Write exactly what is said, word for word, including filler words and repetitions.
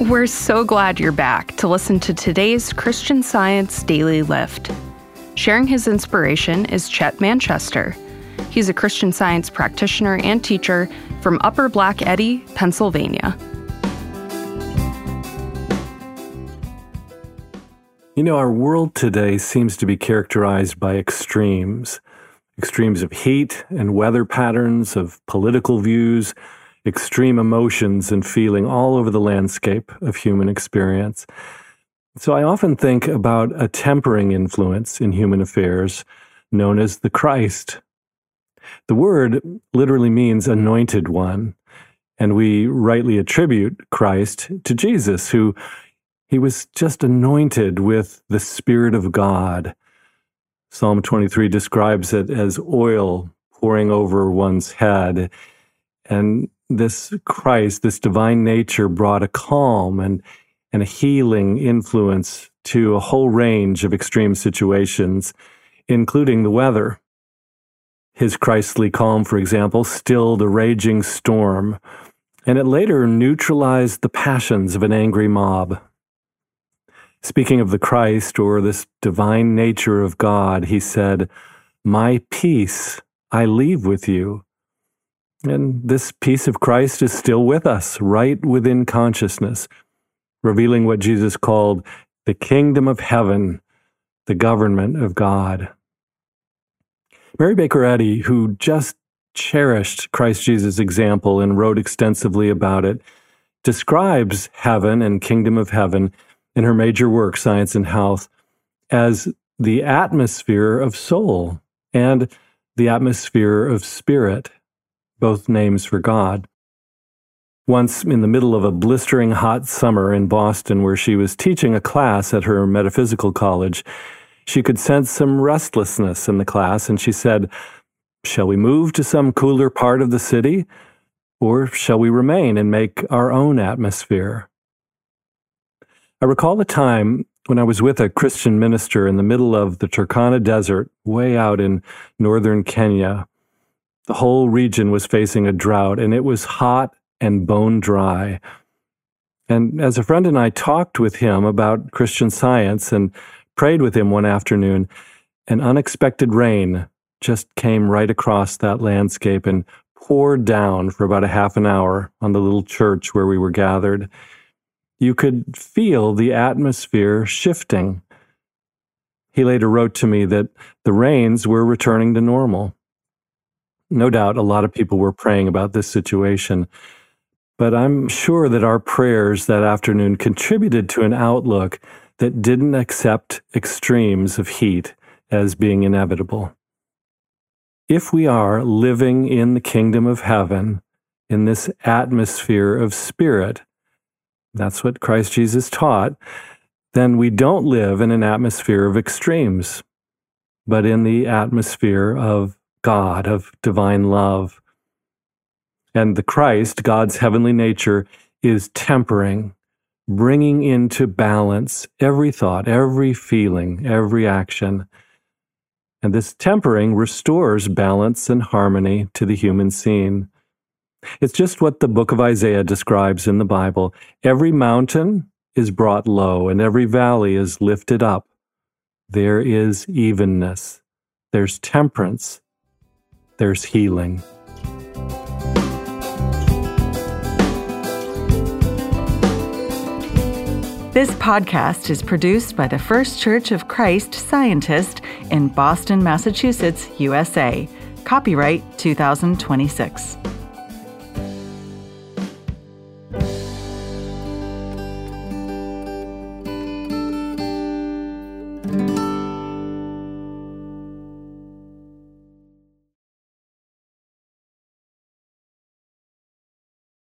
We're so glad you're back to listen to today's Christian Science Daily Lift. Sharing his inspiration is Chet Manchester. He's a Christian Science practitioner and teacher from Upper Black Eddy, Pennsylvania. You know, our world today seems to be characterized by extremes. Extremes of heat and weather patterns, of political views, extreme emotions and feeling all over the landscape of human experience. So I often think about a tempering influence in human affairs known as the Christ. The word literally means anointed one, and we rightly attribute Christ to Jesus, who he was just anointed with the Spirit of God. Psalm twenty-three describes it as oil pouring over one's head. And this Christ, this divine nature, brought a calm and, and a healing influence to a whole range of extreme situations, including the weather. His Christly calm, for example, stilled a raging storm, and it later neutralized the passions of an angry mob. Speaking of the Christ, or this divine nature of God, he said, "My peace I leave with you." And this peace of Christ is still with us, right within consciousness, revealing what Jesus called the kingdom of heaven, the government of God. Mary Baker Eddy, who just cherished Christ Jesus' example and wrote extensively about it, describes heaven and kingdom of heaven in her major work, Science and Health, as the atmosphere of soul and the atmosphere of spirit, both names for God. Once, in the middle of a blistering hot summer in Boston, where she was teaching a class at her metaphysical college, she could sense some restlessness in the class, and she said, "Shall we move to some cooler part of the city, or shall we remain and make our own atmosphere?" I recall a time when I was with a Christian minister in the middle of the Turkana Desert, way out in northern Kenya. The whole region was facing a drought, and it was hot and bone dry. And as a friend and I talked with him about Christian Science and prayed with him one afternoon, an unexpected rain just came right across that landscape and poured down for about a half an hour on the little church where we were gathered. You could feel the atmosphere shifting. He later wrote to me that the rains were returning to normal. No doubt a lot of people were praying about this situation, but I'm sure that our prayers that afternoon contributed to an outlook that didn't accept extremes of heat as being inevitable. If we are living in the kingdom of heaven, in this atmosphere of spirit, that's what Christ Jesus taught, then we don't live in an atmosphere of extremes, but in the atmosphere of God, of divine love. And the Christ, God's heavenly nature, is tempering, bringing into balance every thought, every feeling, every action. And this tempering restores balance and harmony to the human scene. It's just what the book of Isaiah describes in the Bible. Every mountain is brought low, and every valley is lifted up. There is evenness. There's temperance. There's healing. This podcast is produced by the First Church of Christ Scientist in Boston, Massachusetts, U S A. Copyright two thousand twenty-six.